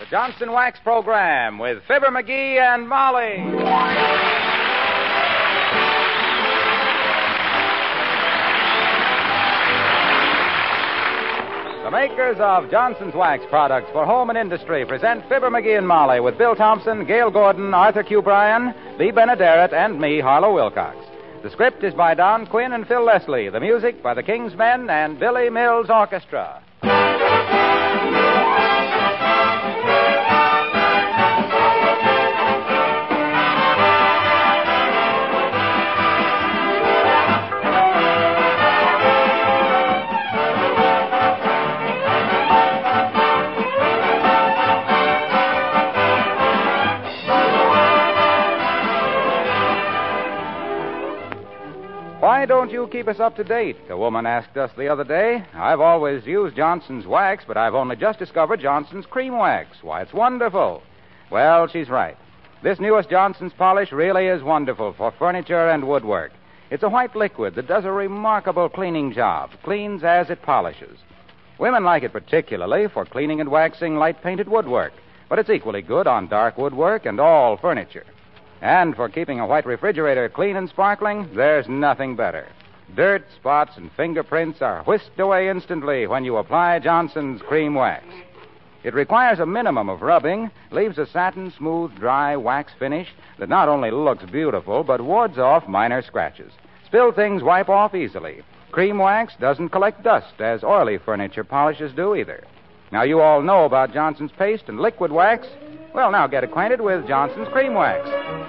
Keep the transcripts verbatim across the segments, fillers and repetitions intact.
The Johnson Wax Program with Fibber McGee and Molly. The makers of Johnson's Wax products for home and industry present Fibber McGee and Molly with Bill Thompson, Gail Gordon, Arthur Q. Bryan, Lee Benaderet, and me, Harlow Wilcox. The script is by Don Quinn and Phil Leslie. The music by the King's Men and Billy Mills Orchestra. Why don't you keep us up to date? A woman asked us the other day. I've always used Johnson's Wax, but I've only just discovered Johnson's Cream Wax. Why, it's wonderful. Well, she's right. This newest Johnson's polish really is wonderful for furniture and woodwork. It's a white liquid that does a remarkable cleaning job, cleans as it polishes. Women like it particularly for cleaning and waxing light-painted woodwork, but it's equally good on dark woodwork and all furniture. And for keeping a white refrigerator clean and sparkling, there's nothing better. Dirt, spots, and fingerprints are whisked away instantly when you apply Johnson's Cream Wax. It requires a minimum of rubbing, leaves a satin, smooth, dry wax finish that not only looks beautiful, but wards off minor scratches. Spilled things wipe off easily. Cream Wax doesn't collect dust, as oily furniture polishes do either. Now, you all know about Johnson's paste and liquid wax. Well, now get acquainted with Johnson's Cream Wax.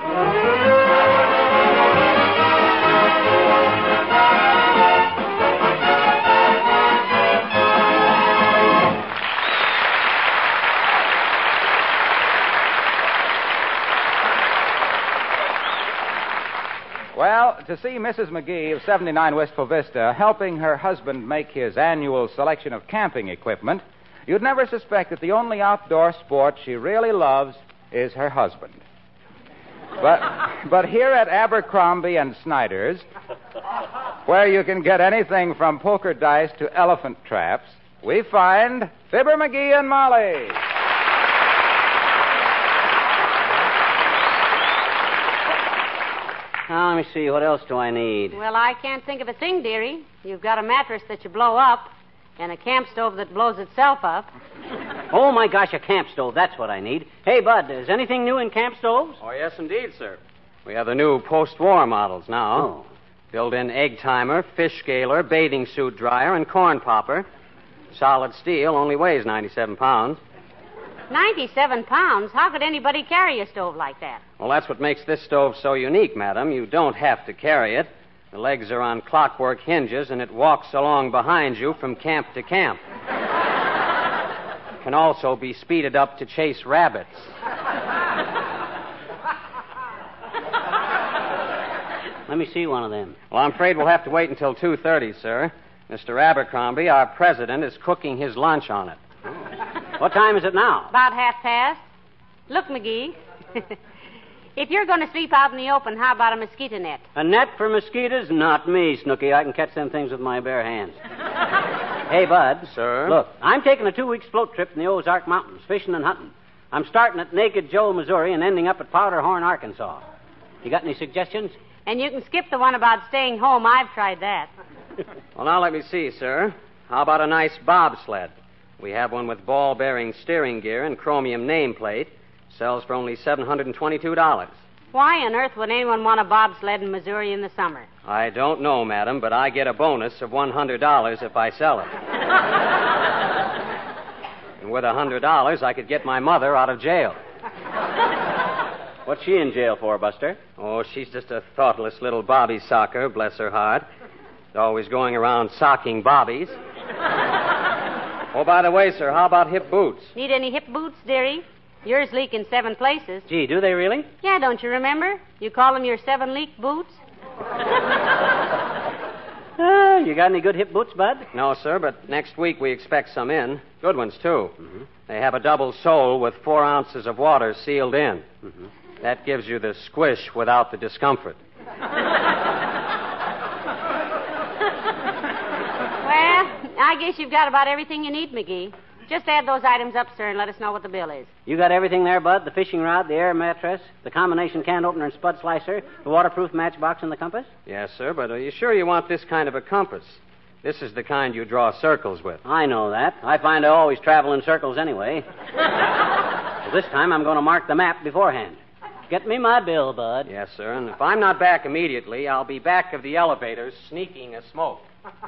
Well, to see Missus McGee of seventy-nine Wistful Vista helping her husband make his annual selection of camping equipment, you'd never suspect that the only outdoor sport she really loves is her husband. But but here at Abercrombie and Snyder's, where you can get anything from poker dice to elephant traps, we find Fibber McGee and Molly. Now, let me see. What else do I need? Well, I can't think of a thing, dearie. You've got a mattress that you blow up and a camp stove that blows itself up. Oh, my gosh, a camp stove. That's what I need. Hey, Bud, is anything new in camp stoves? Oh, yes, indeed, sir. We have the new post-war models now. Oh. Built-in egg timer, fish scaler, bathing suit dryer, and corn popper. Solid steel, only weighs ninety-seven pounds. ninety-seven pounds? How could anybody carry a stove like that? Well, that's what makes this stove so unique, madam. You don't have to carry it. The legs are on clockwork hinges, and it walks along behind you from camp to camp. It can also be speeded up to chase rabbits. Let me see one of them. Well, I'm afraid we'll have to wait until two thirty, sir. Mister Abercrombie, our president, is cooking his lunch on it. What time is it now? About half past. Look, McGee, if you're going to sleep out in the open, how about a mosquito net? A net for mosquitoes? Not me, Snooky. I can catch them things with my bare hands. Hey, Bud. Sir? Look, I'm taking a two-week float trip in the Ozark Mountains, fishing and hunting. I'm starting at Naked Joe, Missouri, and ending up at Powder Horn, Arkansas. You got any suggestions? And you can skip the one about staying home. I've tried that. Well, now let me see, sir. How about a nice bobsled? We have one with ball-bearing steering gear and chromium nameplate. Sells for only seven hundred twenty-two dollars. Why on earth would anyone want a bobsled in Missouri in the summer? I don't know, madam, but I get a bonus of one hundred dollars if I sell it. And with one hundred dollars, I could get my mother out of jail. What's she in jail for, Buster? Oh, she's just a thoughtless little bobby socker, bless her heart. Always going around socking bobbies. Oh, by the way, sir, how about hip boots? Need any hip boots, dearie? Yours leak in seven places. Gee, do they really? Yeah, don't you remember? You call them your seven-leak boots? Uh, you got any good hip boots, Bud? No, sir, but next week we expect some in. Good ones, too. Mm-hmm. They have a double sole with four ounces of water sealed in. Mm-hmm. That gives you the squish without the discomfort. Well, I guess you've got about everything you need, McGee. Just add those items up, sir, and let us know what the bill is. You got everything there, Bud? The fishing rod, the air mattress, the combination can opener and spud slicer, the waterproof matchbox, and the compass? Yes, sir, but are you sure you want this kind of a compass? This is the kind you draw circles with. I know that. I find I always travel in circles anyway. So this time I'm going to mark the map beforehand. Get me my bill, Bud. Yes, sir, and if I'm not back immediately, I'll be back of the elevators sneaking a smoke.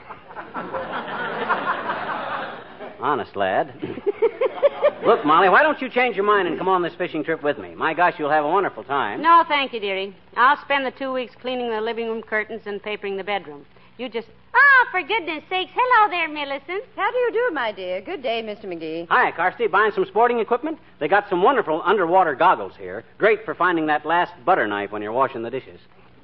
Honest, lad. Look, Molly, why don't you change your mind and come on this fishing trip with me? My gosh, you'll have a wonderful time. No, thank you, dearie. I'll spend the two weeks cleaning the living room curtains and papering the bedroom. You just... Oh, for goodness sakes. Hello there, Millicent. How do you do, my dear? Good day, Mister McGee. Hi, Carsty. Buying some sporting equipment? They got some wonderful underwater goggles here. Great for finding that last butter knife when you're washing the dishes.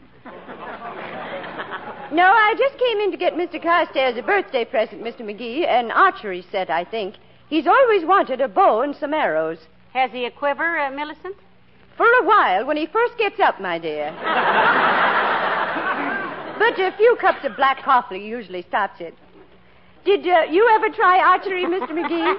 No, I just came in to get Mister Carstairs a birthday present, Mister McGee, an archery set, I think. He's always wanted a bow and some arrows. Has he a quiver, uh, Millicent? For a while, when he first gets up, my dear. But a few cups of black coffee usually stops it. Did uh, you ever try archery, Mister McGee?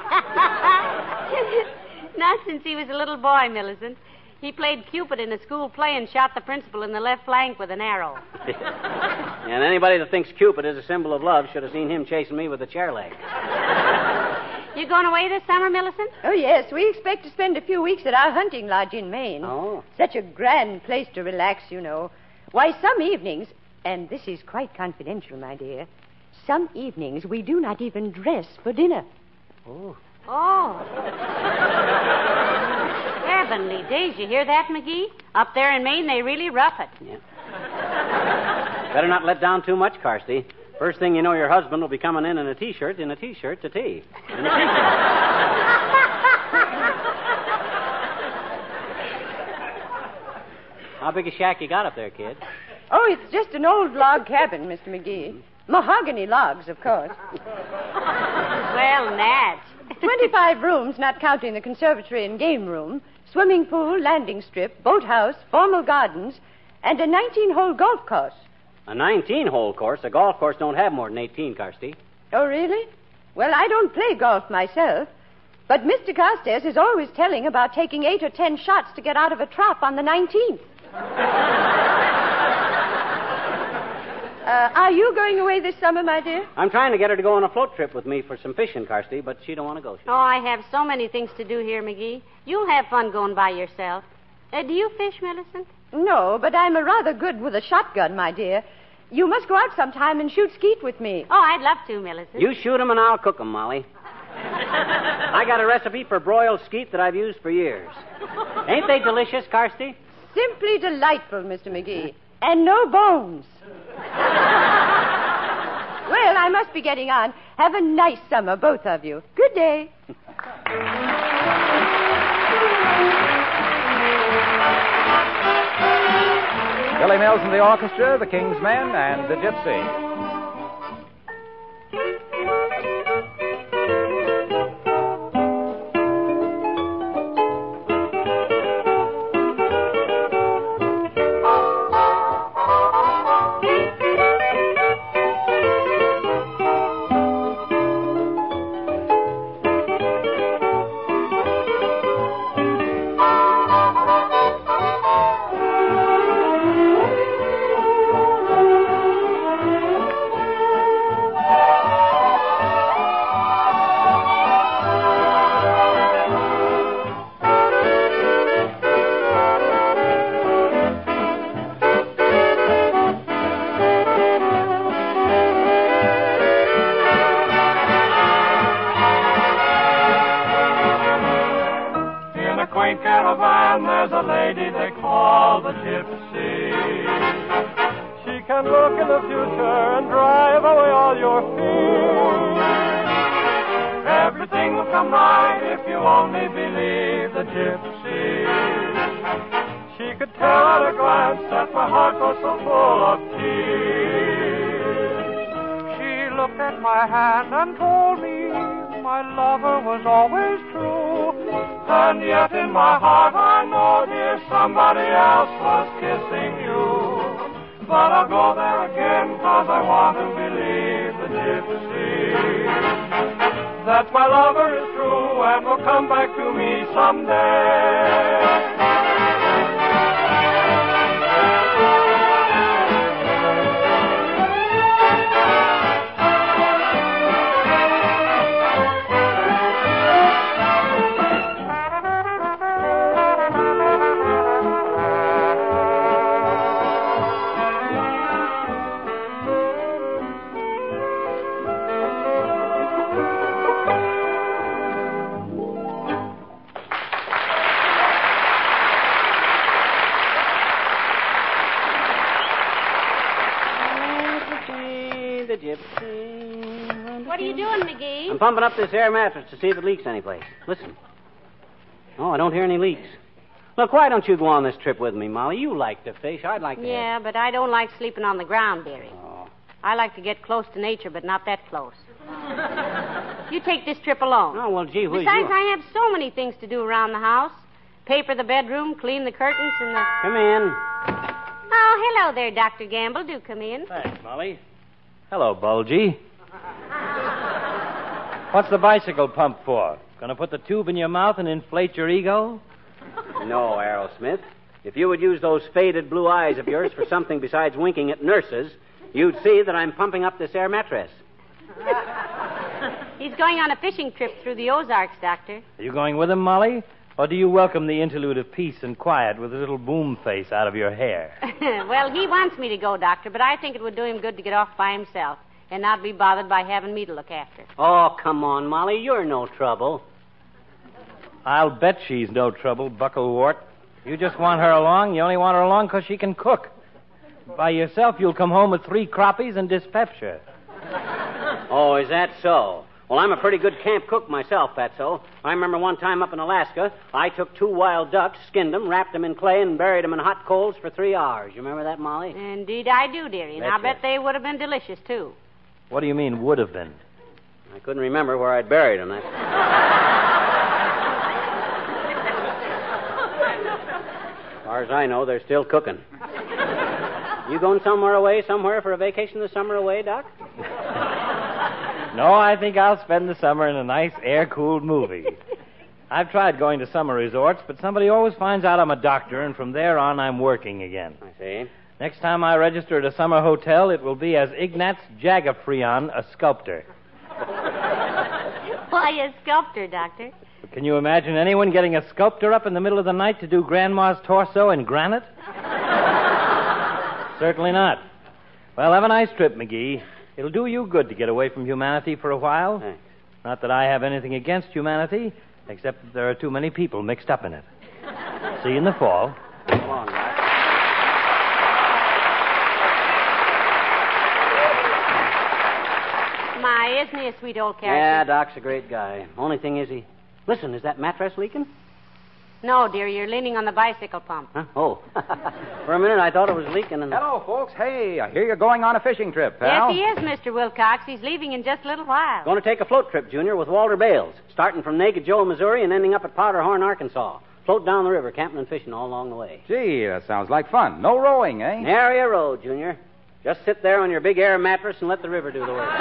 Not since he was a little boy, Millicent. He played Cupid in a school play and shot the principal in the left flank with an arrow. And anybody that thinks Cupid is a symbol of love should have seen him chasing me with a chair leg. You going away this summer, Millicent? Oh, yes. We expect to spend a few weeks at our hunting lodge in Maine. Oh. Such a grand place to relax, you know. Why, some evenings, and this is quite confidential, my dear, some evenings we do not even dress for dinner. Oh. Oh. Heavenly days. You hear that, McGee? Up there in Maine, they really rough it. Yeah. Better not let down too much, Carsty. First thing you know, your husband will be coming in in a T-shirt, in a T-shirt to tea. In a T-shirt. How big a shack you got up there, kid? Oh, it's just an old log cabin, Mister McGee. Mahogany logs, of course. Well, Natch. Twenty-five rooms, not counting the conservatory and game room, swimming pool, landing strip, boathouse, formal gardens, and a nineteen-hole golf course. A nineteen-hole course? A golf course don't have more than eighteen, Carsty. Oh, really? Well, I don't play golf myself, but Mister Carstairs is always telling about taking eight or ten shots to get out of a trap on the nineteenth. Uh, are you going away this summer, my dear? I'm trying to get her to go on a float trip with me for some fishing, Carsty, but she don't want to go. Oh, I have so many things to do here, McGee. You'll have fun going by yourself. Uh, do you fish, Millicent? No, but I'm a rather good with a shotgun, my dear. You must go out sometime and shoot skeet with me. Oh, I'd love to, Millicent. You shoot 'em and I'll cook 'em, Molly. I got a recipe for broiled skeet that I've used for years. Ain't they delicious, Carsty? Simply delightful, Mister McGee. And no bones. Well, I must be getting on. Have a nice summer, both of you. Good day. Billy Mills and the orchestra, the King's Men, and the Gypsy. quaint caravan, there's a lady they call the Gypsy. She can look in the future and drive away all your fears. Everything will come right if you only believe the Gypsy. She could tell at a glance that my heart was so full of tears. She looked at my hand and told me my lover was always true. And yet in my heart I know, dear, somebody else was kissing you. But I'll go there again, 'cause I want to believe the Gypsy. that my lover is true and will come back to me someday. What are you doing, McGee? I'm pumping up this air mattress to see if it leaks anyplace. Listen. Oh, I don't hear any leaks. Look, why don't you go on this trip with me, Molly? You like to fish. I'd like to. Yeah, have... but I don't like sleeping on the ground, dearie. Oh. I like to get close to nature, but not that close. You take this trip alone. Oh, well, gee whiz. Besides, you... I have so many things to do around the house. Paper the bedroom, clean the curtains, and the... Come in. Oh, hello there, Doctor Gamble. Do come in. Thanks, Molly. Hello, Bulgy. What's the bicycle pump for? Gonna put the tube in your mouth and inflate your ego? No, Aerosmith. If you would use those faded blue eyes of yours for something besides winking at nurses, you'd see that I'm pumping up this air mattress. He's going on a fishing trip through the Ozarks, Doctor. Are you going with him, Molly? Or do you welcome the interlude of peace and quiet with a little boom face out of your hair? Well, he wants me to go, Doctor, but I think it would do him good to get off by himself and not be bothered by having me to look after. Oh, come on, Molly. You're no trouble. I'll bet she's no trouble, Bucklewort. You just want her along. You only want her along because she can cook. By yourself, you'll come home with three crappies and dyspepsia. Oh, is that so? Well, I'm a pretty good camp cook myself, Fatso. I remember one time up in Alaska, I took two wild ducks, skinned them, wrapped them in clay, and buried them in hot coals for three hours. You remember that, Molly? Indeed I do, dearie. And I Betcha. bet they would have been delicious, too. What do you mean, would have been? I couldn't remember where I'd buried them. That's... As far as I know, they're still cooking. You going somewhere away, somewhere for a vacation this summer away, Doc? No, I think I'll spend the summer in a nice air-cooled movie. I've tried going to summer resorts, but somebody always finds out I'm a doctor, and from there on, I'm working again. I see. Next time I register at a summer hotel, it will be as Ignaz Jagafrion, a sculptor. Why, a sculptor, Doctor? Can you imagine anyone getting a sculptor up in the middle of the night to do Grandma's torso in granite? Certainly not. Well, have a nice trip, McGee. It'll do you good to get away from humanity for a while. Thanks. Not that I have anything against humanity, except that there are too many people mixed up in it. See you in the fall. Come on, Doc. My, isn't he a sweet old character? Yeah, Doc's a great guy. Only thing is he... Listen, is that mattress leaking? No, dear, you're leaning on the bicycle pump. Huh? Oh. For a minute, I thought it was leaking. And... Hello, folks. Hey, I hear you're going on a fishing trip, pal. Yes, he is, Mister Wilcox. He's leaving in just a little while. Going to take a float trip, Junior, with Walter Bales, starting from Naked Joe, Missouri, and ending up at Powderhorn, Arkansas. Float down the river, camping and fishing all along the way. Gee, that sounds like fun. No rowing, eh? Nary a road, Junior. Just sit there on your big air mattress and let the river do the work.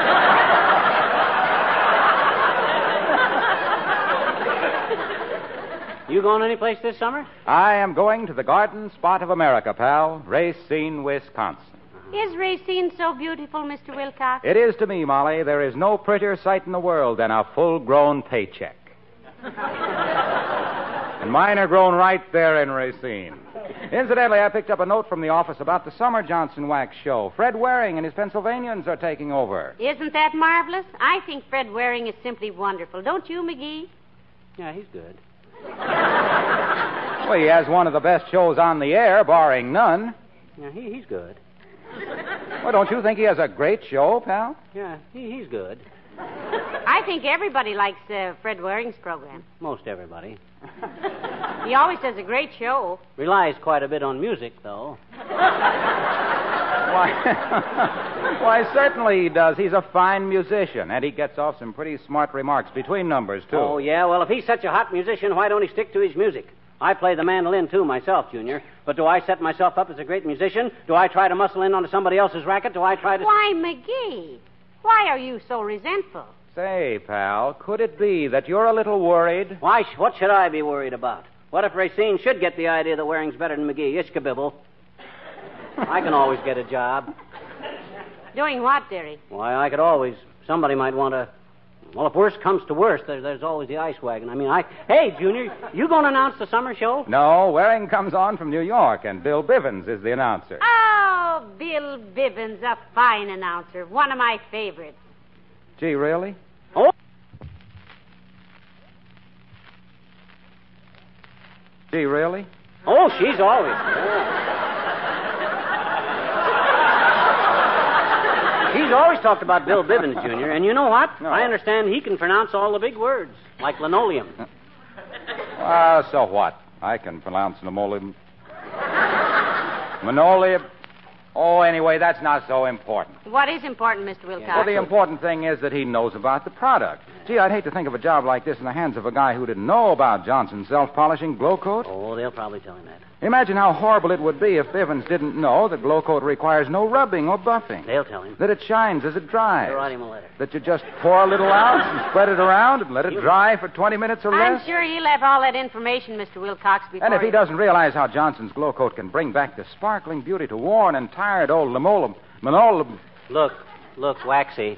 You going any place this summer? I am going to the Garden Spot of America, pal. Racine, Wisconsin. Is Racine so beautiful, Mister Wilcox? It is to me, Molly. There is no prettier sight in the world than a full-grown paycheck. And mine are grown right there in Racine. Incidentally, I picked up a note from the office about the Summer Johnson Wax show. Fred Waring and his Pennsylvanians are taking over. Isn't that marvelous? I think Fred Waring is simply wonderful. Don't you, McGee? Yeah, he's good. Well, he has one of the best shows on the air, barring none. Yeah, he, he's good. Well, don't you think he has a great show, pal? Yeah, he, he's good. I think everybody likes uh, Fred Waring's program. Most everybody. He always does a great show. Relies quite a bit on music, though. Why, why, certainly he does. He's a fine musician, and he gets off some pretty smart remarks between numbers, too. Oh, yeah? Well, if he's such a hot musician, why don't he stick to his music? I play the mandolin, too, myself, Junior. But do I set myself up as a great musician? Do I try to muscle in onto somebody else's racket? Do I try to... Why, McGee, why are you so resentful? Say, pal, could it be that you're a little worried? Why, sh- what should I be worried about? What if Racine should get the idea that wearing's better than McGee? Ishkabibble. I can always get a job. Doing what, dearie? Why, I could always... Somebody might want to... Well, if worst comes to worst, there, there's always the ice wagon. I mean, I... Hey, Junior, you going to announce the summer show? No, Waring comes on from New York, and Bill Bivens is the announcer. Oh, Bill Bivens, a fine announcer. One of my favorites. Gee, really? Oh. Gee, really? Oh, she's always... Oh. He's always talked about Bill Bivens, Junior, and you know what? No. I understand he can pronounce all the big words, like linoleum. Ah, so what? I can pronounce linoleum. Linoleum. Oh, anyway, that's not so important. What is important, Mister Wilcox? Well, the important thing is that he knows about the product. Gee, I'd hate to think of a job like this in the hands of a guy who didn't know about Johnson's self-polishing glow coat. Oh, they'll probably tell him that. Imagine how horrible it would be if Bivens didn't know that glow coat requires no rubbing or buffing. They'll tell him. That it shines as it dries. They'll write him a letter. That you just pour a little out and spread it around and let it dry for twenty minutes or I'm less. sure he'll have all that information, Mister Wilcox, before... And if he doesn't realize how Johnson's glow coat can bring back the sparkling beauty to worn and tired old linoleum... linoleum... Look, look, Waxy.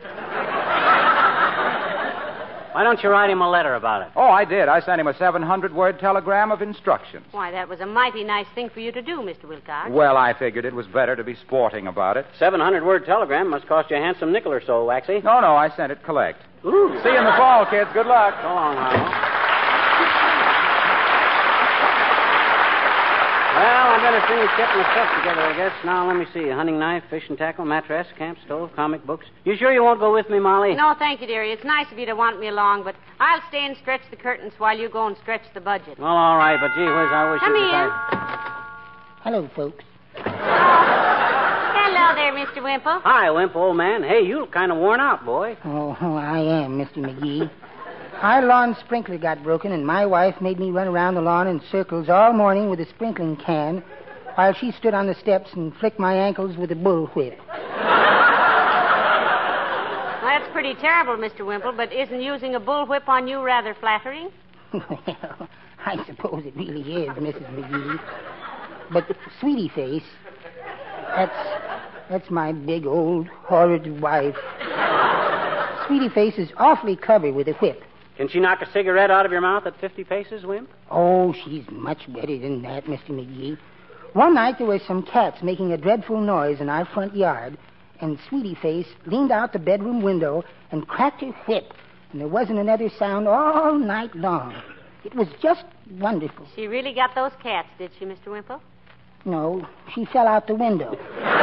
Why don't you write him a letter about it? Oh, I did. I sent him a seven hundred word telegram of instructions. Why, that was a mighty nice thing for you to do, Mister Wilcox. Well, I figured it was better to be sporting about it. seven hundred word telegram must cost you a handsome nickel or so, Waxy. No, no, I sent it collect. Ooh. See you in the fall, kids. Good luck. So long, Ronald. Well, I better finish getting the stuff together, I guess. Now, let me see. A hunting knife, fishing tackle, mattress, camp stove, comic books. You sure you won't go with me, Molly? No, thank you, dearie. It's nice of you to want me along, but I'll stay and stretch the curtains while you go and stretch the budget. Well, all right, but gee whiz, I wish Come you'd here. decide- Hello, folks. Hello there, Mister Wimple. Hi, Wimp, old man. Hey, you look kind of worn out, boy. Oh, I am, Mister McGee. Our lawn sprinkler got broken, and my wife made me run around the lawn in circles all morning with a sprinkling can while she stood on the steps and flicked my ankles with a bullwhip. Well, that's pretty terrible, Mister Wimple, but isn't using a bullwhip on you rather flattering? Well, I suppose it really is, Missus McGee. But, Sweetie Face, that's, that's my big old horrid wife. Sweetie Face is awfully clever with a whip. Can she knock a cigarette out of your mouth at fifty paces, Wimp? Oh, she's much better than that, Mister McGee. One night there were some cats making a dreadful noise in our front yard, and Sweetie Face leaned out the bedroom window and cracked her whip, and there wasn't another sound all night long. It was just wonderful. She really got those cats, did she, Mister Wimple? No, she fell out the window.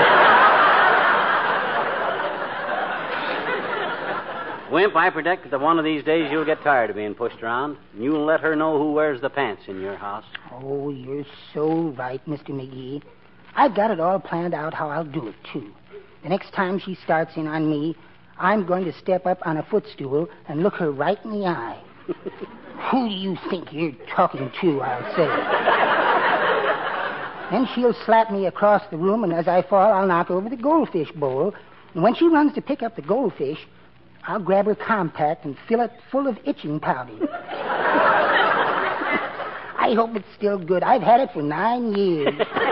Wimp, I predict that one of these days you'll get tired of being pushed around, and you'll let her know who wears the pants in your house. Oh, you're so right, Mister McGee. I've got it all planned out how I'll do it, too. The next time she starts in on me, I'm going to step up on a footstool and look her right in the eye. Who do you think you're talking to, I'll say. Then she'll slap me across the room, and as I fall, I'll knock over the goldfish bowl. And when she runs to pick up the goldfish, I'll grab her compact and fill it full of itching powder. I hope it's still good. I've had it for nine years.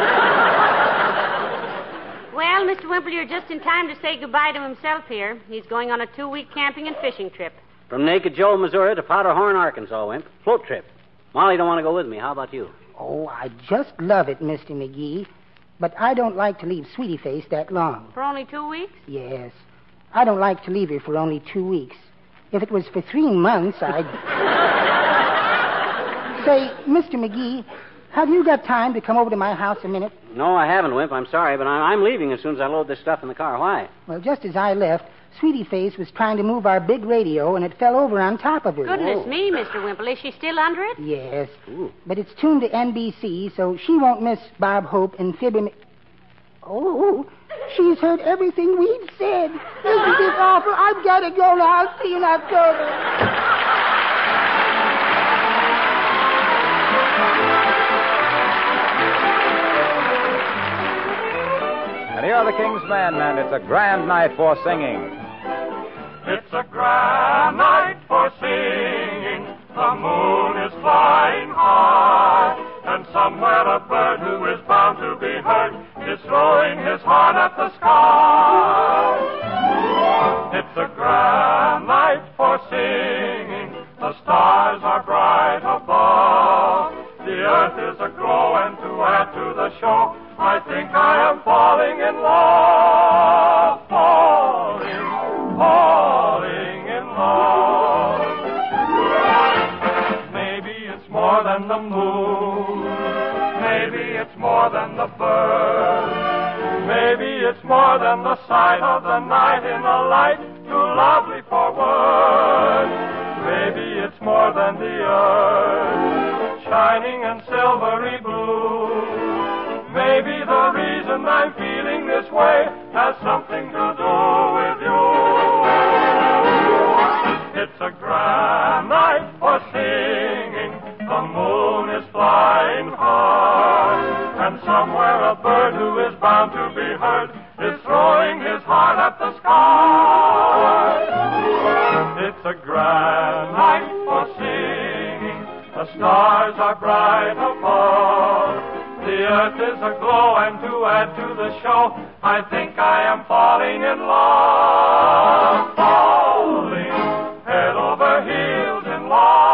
Well, Mister Wimple, you're just in time to say goodbye to himself here. He's going on a two-week camping and fishing trip. From Naked Joe, Missouri to Powderhorn, Arkansas, Wimp. Float trip. Molly don't want to go with me. How about you? Oh, I just love it, Mister McGee. But I don't like to leave Sweetie Face that long. For only two weeks? Yes. I don't like to leave her for only two weeks. If it was for three months, I'd... Say, Mister McGee, have you got time to come over to my house a minute? No, I haven't, Wimp. I'm sorry, but I'm, I'm leaving as soon as I load this stuff in the car. Why? Well, just as I left, Sweetie Face was trying to move our big radio, and it fell over on top of her. Goodness me, Mister Wimple. Is she still under it? Yes. Ooh. But it's tuned to N B C, so she won't miss Bob Hope and Fibber... Oh, she's heard everything we've said. Isn't this awful? I've got to go now. I'll see you in October. And here are the King's Men, and it's a grand night for singing. It's a grand night for singing. The moon is flying high, and somewhere a bird who is bound to be heard is throwing his heart at the sky. It's a grand night for singing. The stars are bright above. The earth is aglow, and to add to the show, I think I am falling in love. Falling, falling in love. Maybe it's more than the moon. Maybe it's more than the birds. Maybe it's more than the sight of the night in a light too lovely for words. Maybe it's more than the earth, shining and silvery blue. Maybe the reason I'm feeling this way has something to do with you. It's a grand night for singing. The moon is flying high, and somewhere a bird who is bound to be heard is throwing his heart at the sky. It's a grand night for singing. The stars are bright above. The earth is aglow, and to add to the show, I think I am falling in love. Falling head over heels in love.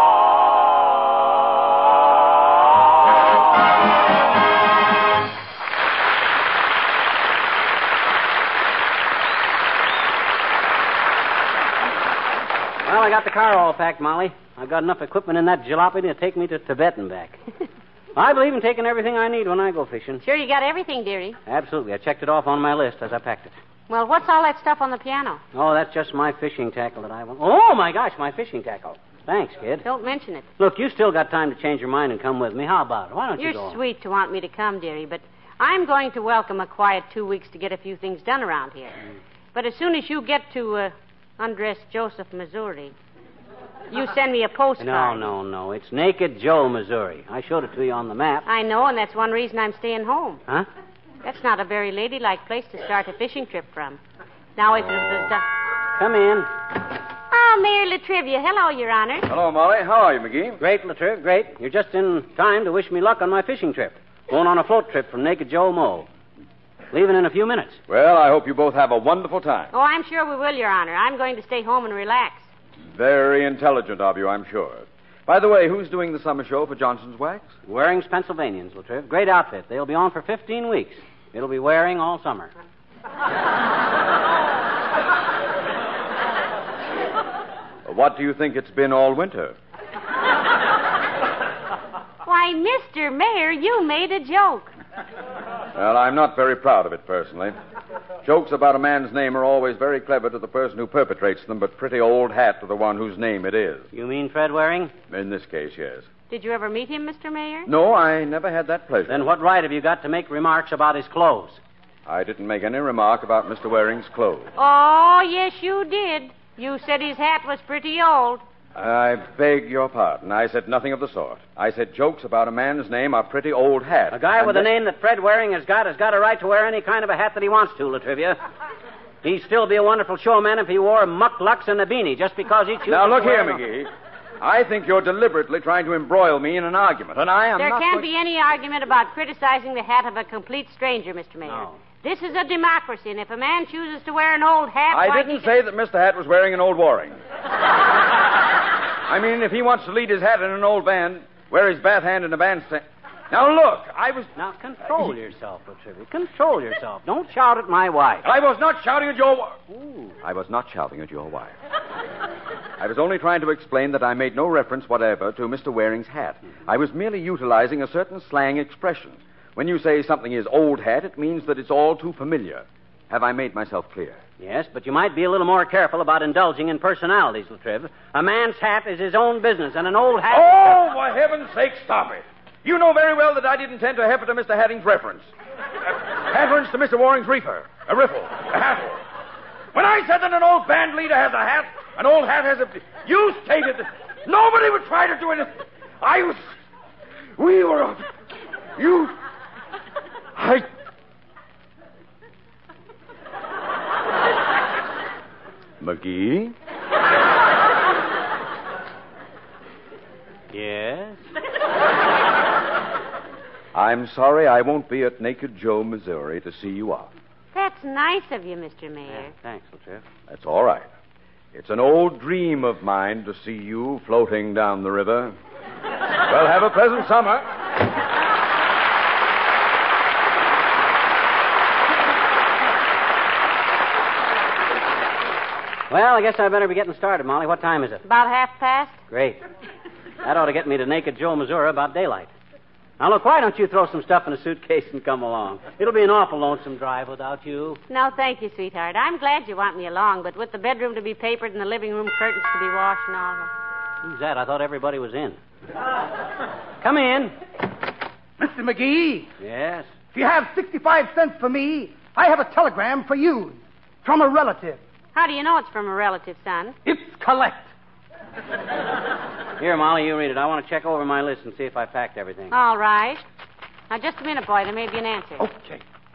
Well, I got the car all packed, Molly. I've got enough equipment in that jalopy to take me to Tibet and back. I believe in taking everything I need when I go fishing. Sure you got everything, dearie? Absolutely. I checked it off on my list as I packed it. Well, what's all that stuff on the piano? Oh, that's just my fishing tackle that I want. Oh, my gosh, my fishing tackle. Thanks, kid. Don't mention it. Look, you still got time to change your mind and come with me. How about it? Why don't You're you go? You're sweet to want me to come, dearie, but I'm going to welcome a quiet two weeks to get a few things done around here. Mm. But as soon as you get to uh, undress Joseph, Missouri, you send me a postcard. No, no, no. It's Naked Joe, Missouri. I showed it to you on the map. I know, and that's one reason I'm staying home. Huh? That's not a very ladylike place to start a fishing trip from. Now, if it was done... Come in. Oh, Mayor Latrivia. Hello, Your Honor. Hello, Molly. How are you, McGee? Great, Latriv, great. You're just in time to wish me luck on my fishing trip. Going on a float trip from Naked Joe Mo. Leaving in a few minutes. Well, I hope you both have a wonderful time. Oh, I'm sure we will, Your Honor. I'm going to stay home and relax. Very intelligent of you, I'm sure. By the way, who's doing the summer show for Johnson's Wax? Waring's Pennsylvanians, Latriv. Great outfit. They'll be on for fifteen weeks. It'll be Waring all summer. What do you think it's been all winter? Why, Mister Mayor, you made a joke. Well, I'm not very proud of it, personally. Jokes about a man's name are always very clever to the person who perpetrates them, but pretty old hat to the one whose name it is. You mean Fred Waring? In this case, yes. Did you ever meet him, Mister Mayor? No, I never had that pleasure. Then what right have you got to make remarks about his clothes? I didn't make any remark about Mister Waring's clothes. Oh, yes, you did. You said his hat was pretty old. I beg your pardon. I said nothing of the sort. I said jokes about a man's name are pretty old hat. A guy and with that... a name that Fred Waring has got has got a right to wear any kind of a hat that he wants to, Latrivia. He'd still be a wonderful showman if he wore mucklucks and a beanie just because he chooses Now, look to here, wear... McGee. I think you're deliberately trying to embroil me in an argument, and I am there not... There can't going... be any argument about criticizing the hat of a complete stranger, Mister Mayor. No. This is a democracy, and if a man chooses to wear an old hat... I why, didn't he... say that Mister Hat was wearing an old Waring. I mean, if he wants to lead his hat in an old band, wear his bath hand in a bandstand... Now, look, I was... Now, control yourself, Latrivia. Control yourself. Don't shout at my wife. I was not shouting at your... Ooh. I was not shouting at your wife. I was only trying to explain that I made no reference whatever to Mister Waring's hat. I was merely utilizing a certain slang expression. When you say something is old hat, it means that it's all too familiar. Have I made myself clear? Yes, but you might be a little more careful about indulging in personalities, Latriv. A man's hat is his own business, and an old hat... Oh, for heaven's sake, stop it. You know very well that I didn't intend to heifer to Mister Hatting's reference. Uh, reference to Mister Waring's reefer, a riffle, a hattle. When I said that an old band leader has a hat, an old hat has a... You stated that nobody would try to do it. I was... We were... You... I... McGee? Yes? I'm sorry I won't be at Naked Joe, Missouri to see you off. That's nice of you, Mister Mayor. Yeah, thanks, Latrice. That's all right. It's an old dream of mine to see you floating down the river. Well, have a pleasant summer. Well, I guess I better be getting started, Molly. What time is it? About half past? Great. That ought to get me to Naked Joe, Missouri about daylight. Now, look, why don't you throw some stuff in a suitcase and come along? It'll be an awful lonesome drive without you. No, thank you, sweetheart. I'm glad you want me along, but with the bedroom to be papered and the living room curtains to be washed and all that. Who's that? I thought everybody was in. Come in. Mister McGee, Yes? if you have sixty-five cents for me, I have a telegram for you from a relative. How do you know it's from a relative, son? It's collect. Here, Molly, you read it. I want to check over my list and see if I packed everything. All right. Now, just a minute, boy. There may be an answer. Okay.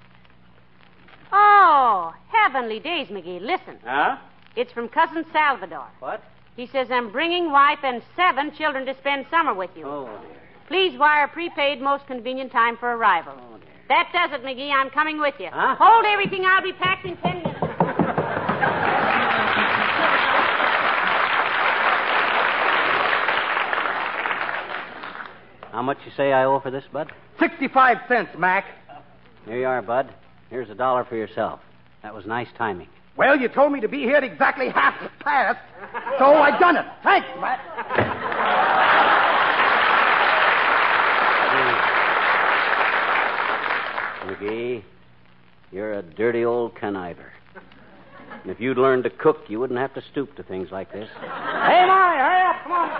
Oh, heavenly days, McGee. Listen. Huh? It's from Cousin Salvador. What? He says, I'm bringing wife and seven children to spend summer with you. Oh, dear. Please wire prepaid most convenient time for arrival. Oh, dear. That does it, McGee. I'm coming with you. Huh? Hold everything. I'll be packed in ten minutes. How much you say I owe for this, Bud? sixty-five cents, Mac. Here you are, Bud. Here's a dollar for yourself. That was nice timing. Well, you told me to be here at exactly half past, so I done it. Thanks, Mac. McGee, you're a dirty old conniver. And if you'd learned to cook, you wouldn't have to stoop to things like this. Hey, Molly, hurry up. Come on.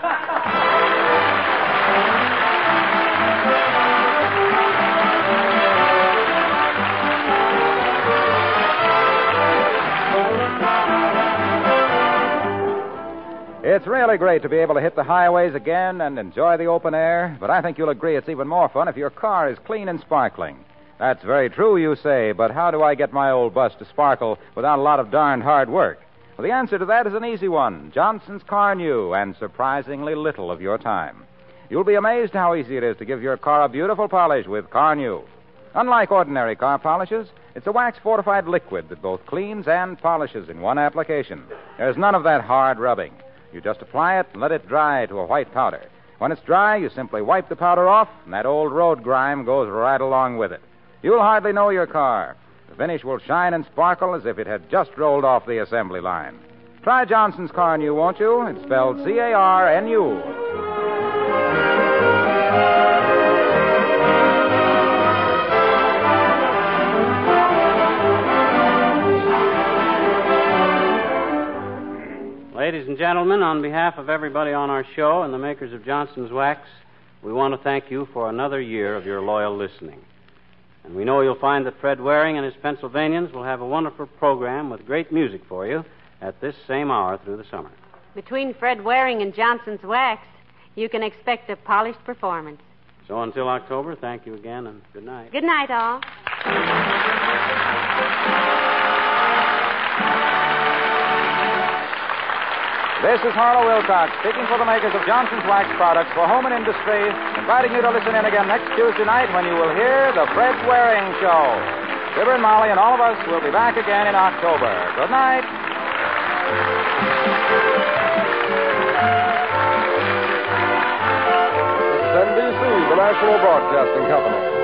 It's really great to be able to hit the highways again and enjoy the open air, but I think you'll agree it's even more fun if your car is clean and sparkling. That's very true, you say, but how do I get my old bus to sparkle without a lot of darned hard work? Well, the answer to that is an easy one. Johnson's Car New, and surprisingly little of your time. You'll be amazed how easy it is to give your car a beautiful polish with Car New. Unlike ordinary car polishes, it's a wax-fortified liquid that both cleans and polishes in one application. There's none of that hard rubbing. You just apply it and let it dry to a white powder. When it's dry, you simply wipe the powder off, and that old road grime goes right along with it. You'll hardly know your car. The finish will shine and sparkle as if it had just rolled off the assembly line. Try Johnson's Car New, won't you? It's spelled C A R N U. Ladies and gentlemen, on behalf of everybody on our show and the makers of Johnson's Wax, we want to thank you for another year of your loyal listening. And we know you'll find that Fred Waring and his Pennsylvanians will have a wonderful program with great music for you at this same hour through the summer. Between Fred Waring and Johnson's Wax, you can expect a polished performance. So until October, thank you again and good night. Good night, all. This is Harlow Wilcox, speaking for the makers of Johnson's Wax products for home and industry, inviting you to listen in again next Tuesday night when you will hear The Fred Waring Show. Fibber and Molly and all of us will be back again in October. Good night. This is N B C, the National Broadcasting Company.